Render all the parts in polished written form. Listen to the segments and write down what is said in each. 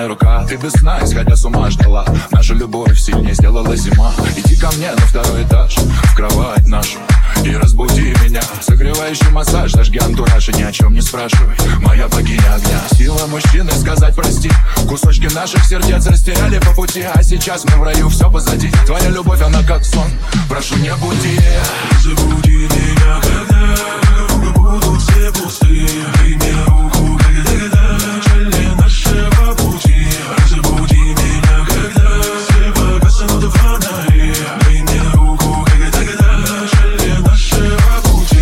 Сильная рука, ты без сна, исходя с ума ждала. Наша любовь сильнее сделала зима. Иди ко мне на второй этаж, в кровать нашу, и разбуди меня. Согревающий массаж, зажги антураж и ни о чем не спрашивай. Моя богиня огня, сила мужчины сказать прости. Кусочки наших сердец растеряли по пути, а сейчас мы в раю, все позади. Твоя любовь, она как сон, прошу не буди. Забуди меня, когда будут все пустые. Дай мне руку, когда в начале нашего пути. Забуди меня, когда все погаснут фонари. Дай мне руку, когда в начале нашего пути.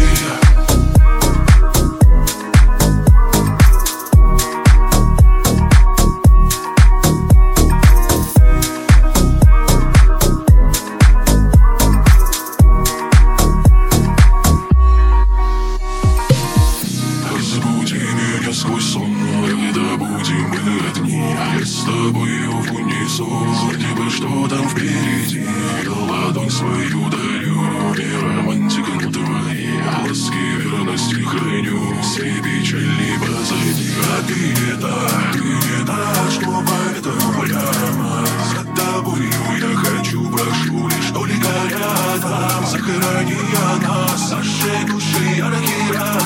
Сквозь сон, когда будем мы одни, я с тобою в унисон, вроде бы что там впереди. Ладонь свою дарю, и романтика на твои ласки, верности храню, все печали позади. А ты не та, что поэтому прямо за тобою я хочу, прошу лишь только рядом. Сохрани нас, нашей души яркий рад.